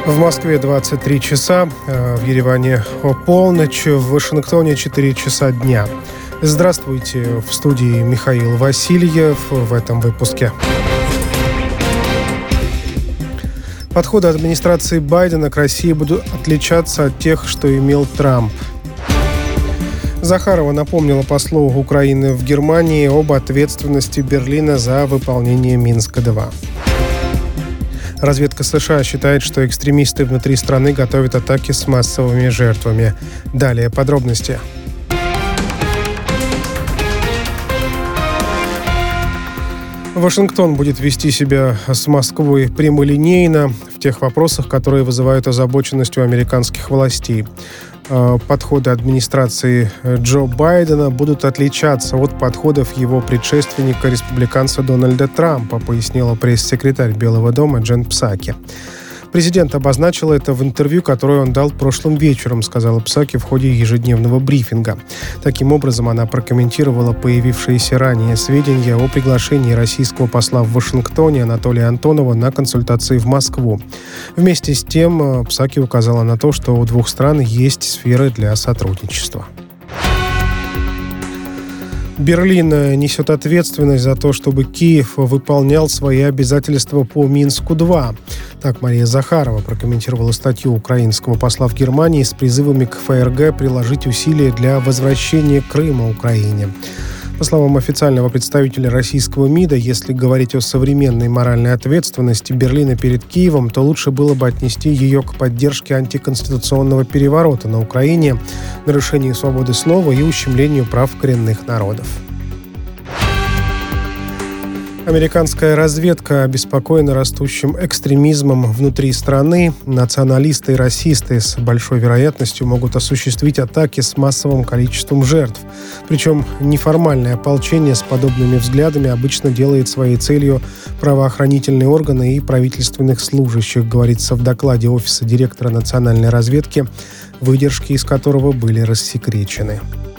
В Москве 23 часа, в Ереване полночь, в Вашингтоне 4 часа дня. Здравствуйте, в студии Михаил Васильев в этом выпуске. Подходы администрации Байдена к России будут отличаться от тех, что имел Трамп. Захарова напомнила послу Украины в Германии об ответственности Берлина за выполнение Минска-2. Разведка США считает, что экстремисты внутри страны готовят атаки с массовыми жертвами. Далее подробности. Вашингтон будет вести себя с Москвой прямолинейно в тех вопросах, которые вызывают озабоченность у американских властей. Подходы администрации Джо Байдена будут отличаться от подходов его предшественника, республиканца Дональда Трампа, пояснила пресс-секретарь Белого дома Джен Псаки. Президент обозначил это в интервью, которое он дал прошлым вечером, сказала Псаки в ходе ежедневного брифинга. Таким образом, она прокомментировала появившиеся ранее сведения о приглашении российского посла в Вашингтоне Анатолия Антонова на консультации в Москву. Вместе с тем, Псаки указала на то, что у двух стран есть сферы для сотрудничества. Берлин несет ответственность за то, чтобы Киев выполнял свои обязательства по Минску-2. Так Мария Захарова прокомментировала статью украинского посла в Германии с призывами к ФРГ приложить усилия для возвращения Крыма Украине. По словам официального представителя российского МИДа, если говорить о современной моральной ответственности Берлина перед Киевом, то лучше было бы отнести ее к поддержке антиконституционного переворота на Украине, нарушению свободы слова и ущемлению прав коренных народов. Американская разведка обеспокоена растущим экстремизмом внутри страны. Националисты и расисты с большой вероятностью могут осуществить атаки с массовым количеством жертв. Причем неформальное ополчение с подобными взглядами обычно делает своей целью правоохранительные органы и правительственных служащих, говорится в докладе Офиса директора национальной разведки, выдержки из которого были рассекречены.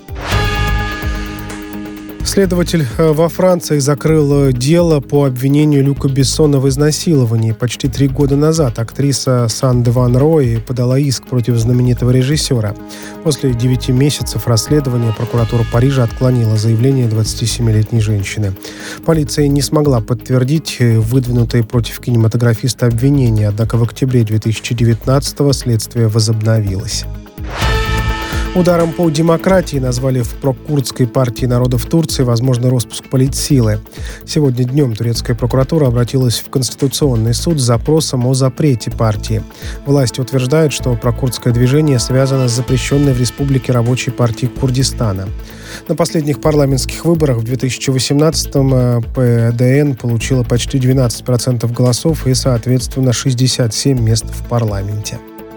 Следователь во Франции закрыл дело по обвинению Люка Бессона в изнасиловании. Почти 3 года назад актриса Сан Деван Рой подала иск против знаменитого режиссера. После 9 месяцев расследования прокуратура Парижа отклонила заявление 27-летней женщины. Полиция не смогла подтвердить выдвинутые против кинематографиста обвинения, однако в октябре 2019-го следствие возобновилось. Ударом по демократии назвали в прокурдской партии народов Турции возможный распуск политсилы. Сегодня днем турецкая прокуратура обратилась в Конституционный суд с запросом о запрете партии. Власти утверждают, что прокурдское движение связано с запрещенной в республике рабочей партией Курдистана. На последних парламентских выборах в 2018-м ПДН получила почти 12% голосов и, соответственно, 67 мест в парламенте.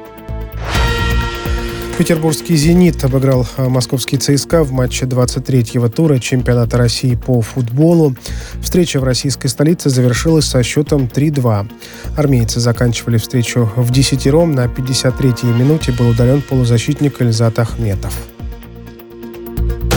Петербургский «Зенит» обыграл московский ЦСКА в матче 23-го тура чемпионата России по футболу. Встреча в российской столице завершилась со счетом 3-2. Армейцы заканчивали встречу вдесятером. На 53-й минуте был удален полузащитник Ильзат Ахметов.